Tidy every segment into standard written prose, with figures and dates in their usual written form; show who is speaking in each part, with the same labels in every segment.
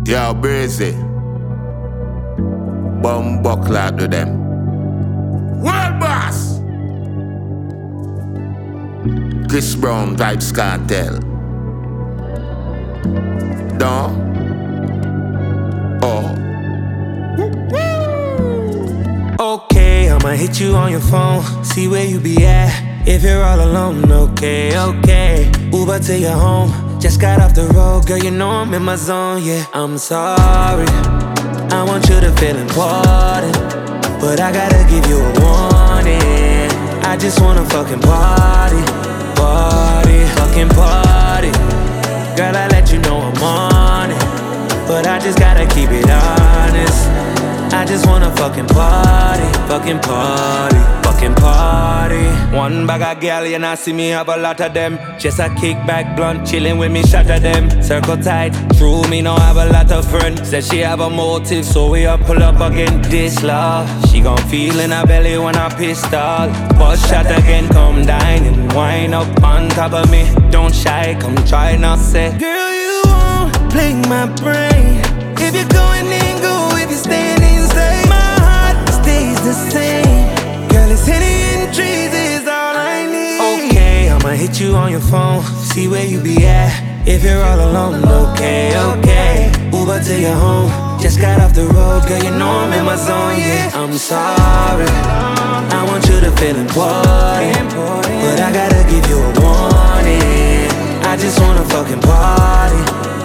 Speaker 1: Yo, Breezy. Bumbuckler to them. World boss! Chris Brown Vybz Kartel. Don. Oh.
Speaker 2: Okay, I'ma hit you on your phone, see where you be at. If you're all alone, okay. Uber to your home, just got off the road, girl, you know I'm in my zone, yeah. I'm sorry, I want you to feel important, but I gotta give you a warning. I just wanna fucking party, fucking party. Girl, I let you know I'm on it, but I just gotta keep it honest. I just wanna fucking party. One bag of gal, you not see me have a lot of them. Just a kickback blunt, chillin' with me, shatter them. Circle tight, true, me no have a lot of friends. Said she have a motive, so we up pull up again. This love, she gon' feel in her belly when I pistol. Bust shot again, come dine and wind up on top of me. Don't shy, come try not say. Girl, you won't play my brain. If you're going in, go. If you're staying inside, my heart stays the same. Girl, it's Henny and trees is all I need. Okay, I'ma hit you on your phone, see where you be at. If you're all alone, okay. Uber to your home, just got off the road, girl, you know I'm in my zone, yeah. I'm sorry, I want you to feel important, but I gotta give you a warning. I just wanna fucking party,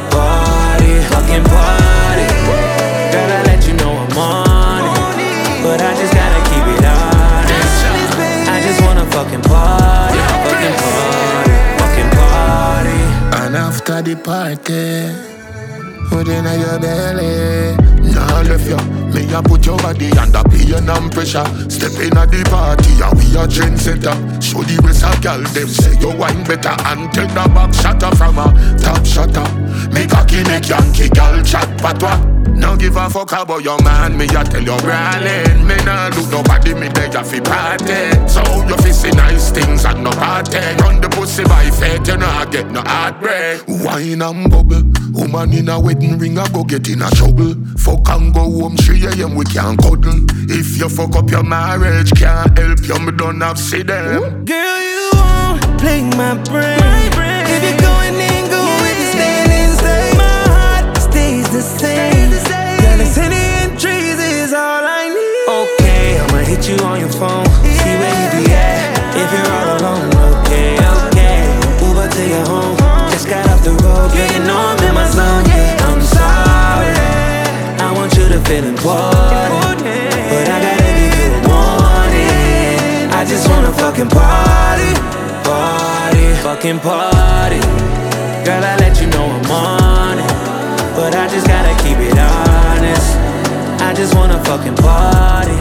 Speaker 2: fucking party. Girl, I let you know I'm on it, but I just gotta keep it honest. I just wanna fucking party, fucking party.
Speaker 1: And after the party, put in your belly. Nah, left ya. Me a put your body under pain and pressure. Step in at the party and we a trendsetter. Show the rest of girl them say you wine better. And take the back shatter from a top shutter. Me cocky make Yankee girl chat patwa. No give a fuck about your man, me a tell you brawling. Me nah look nobody, me beg ya fi party. So you fi see nice things and no party. Run the pussy by fate, you nah get no heartbreak. Wine and bubble, woman in a wedding ring a go get in a trouble. Fuck and go home 3 AM we can't cuddle. If you fuck up your marriage, can't help you, me don't have see them.
Speaker 2: Girl, you won't play my brain. If you're going in, go. If you're staying inside, my heart stays the same. Girl, it's Henny and trees is all I need. Okay, I'ma hit you on your phone, see where you be at. If you're all alone, okay. Uber to your home, just got off the road, girl, you know I'm in my zone, yeah. I'm sorry, I want you to feel important, but I gotta give you a warning. I just wanna fucking party, fucking party. Girl, I let you know I'm on it, but I just gotta keep it honest. I just wanna fucking party.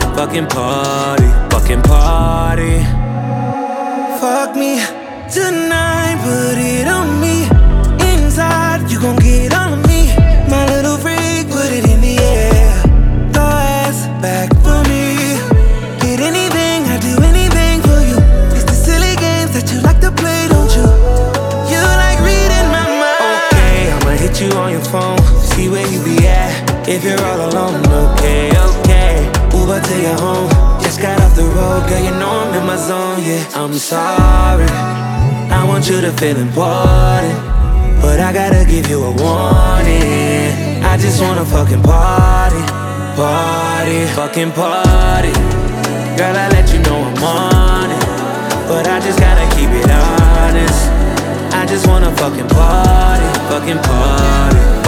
Speaker 2: Fuck me tonight, put it on me. Inside, you gon' get on me. My little freak, put it in the air. Go ass back for me. Get anything, I do anything for you. It's the silly games that you like to play, don't you? You like reading my mind. Okay, I'ma hit you on your phone, see where you be at. If you're all alone, okay. Uber to your home, just got off the road, girl, you know I'm in my zone, yeah. I'm sorry, I want you to feel important, but I gotta give you a warning. I just wanna fucking party, fucking party. Girl, I let you know I'm on it, but I just gotta keep it honest. I just wanna fucking party.